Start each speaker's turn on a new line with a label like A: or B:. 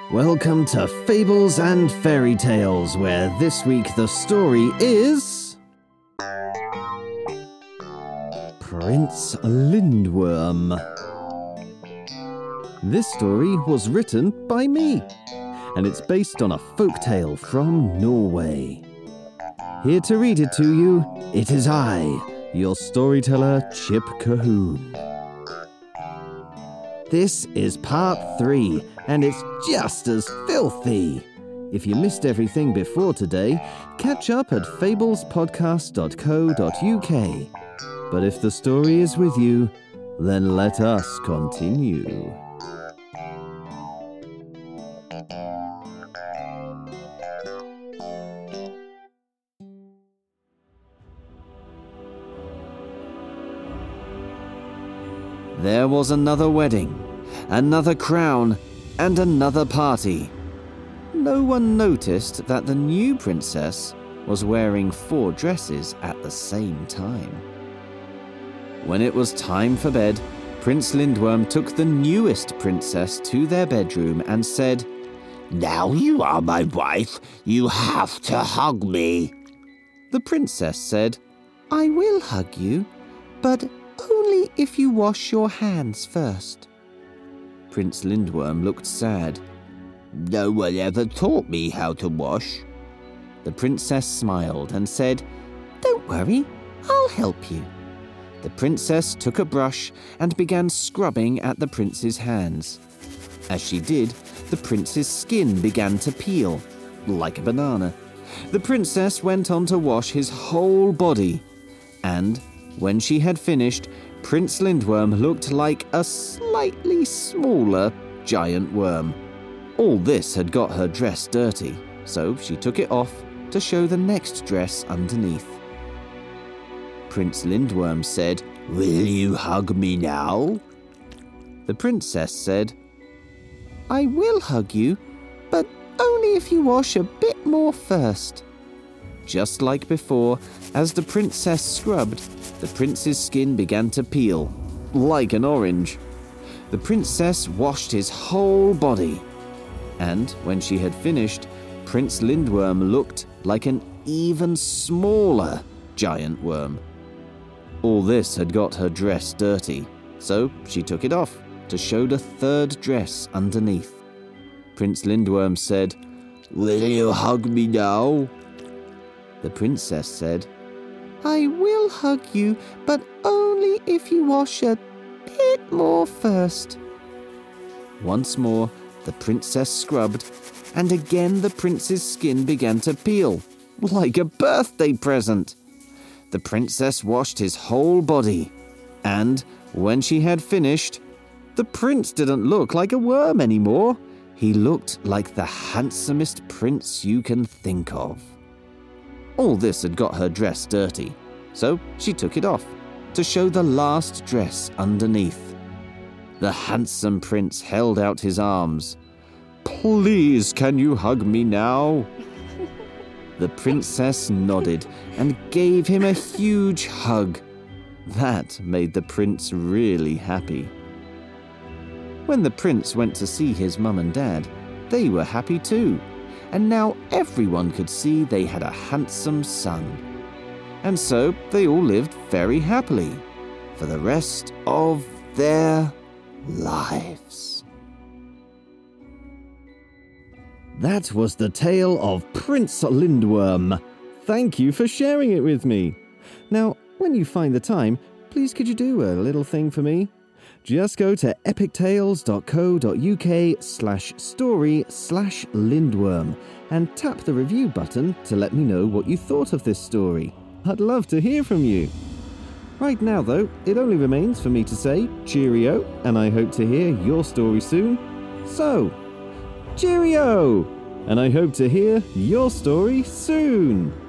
A: Welcome to Fables and Fairy Tales, where this week the story is... Prince Lindworm. This story was written by me, and it's based on a folktale from Norway. Here to read it to you, it is I, your storyteller, Chip Cahoon. This is part 3, and it's just as filthy. If you missed everything before today, catch up at fablespodcast.co.uk. But if the story is with you, then let us continue. There was another wedding, another crown, and another party. No one noticed that the new princess was wearing 4 dresses at the same time. When it was time for bed, Prince Lindworm took the newest princess to their bedroom and said,
B: "Now you are my wife, you have to hug me."
A: The princess said, "I will hug you, but only if you wash your hands first." Prince Lindworm looked sad.
B: "No one ever taught me how to wash."
A: The princess smiled and said, "Don't worry, I'll help you." The princess took a brush and began scrubbing at the prince's hands. As she did, the prince's skin began to peel, like a banana. The princess went on to wash his whole body, and when she had finished, Prince Lindworm looked like a slightly smaller giant worm. All this had got her dress dirty, so she took it off to show the next dress underneath. Prince Lindworm said,
B: "Will you hug me now?"
A: The princess said, "I will hug you, but only if you wash a bit more first." Just like before, as the princess scrubbed, the prince's skin began to peel, like an orange. The princess washed his whole body, and when she had finished, Prince Lindworm looked like an even smaller giant worm. All this had got her dress dirty, so she took it off to show the third dress underneath. Prince Lindworm said,
B: "Will you hug me now?"
A: The princess said, "I will hug you, but only if you wash a bit more first." Once more, the princess scrubbed, and again the prince's skin began to peel, like a birthday present. The princess washed his whole body, and when she had finished, the prince didn't look like a worm anymore. He looked like the handsomest prince you can think of. All this had got her dress dirty, so she took it off to show the last dress underneath. The handsome prince held out his arms. "Please, can you hug me now?" The princess nodded and gave him a huge hug. That made the prince really happy. When the prince went to see his mum and dad, they were happy too, and now everyone could see they had a handsome son. And so they all lived very happily for the rest of their lives. That was the tale of Prince Lindworm. Thank you for sharing it with me. Now, when you find the time, please could you do a little thing for me? Just go to epictales.co.uk/story/Lindworm and tap the review button to let me know what you thought of this story. I'd love to hear from you. Right now, though, it only remains for me to say cheerio, and I hope to hear your story soon. So, cheerio! And I hope to hear your story soon.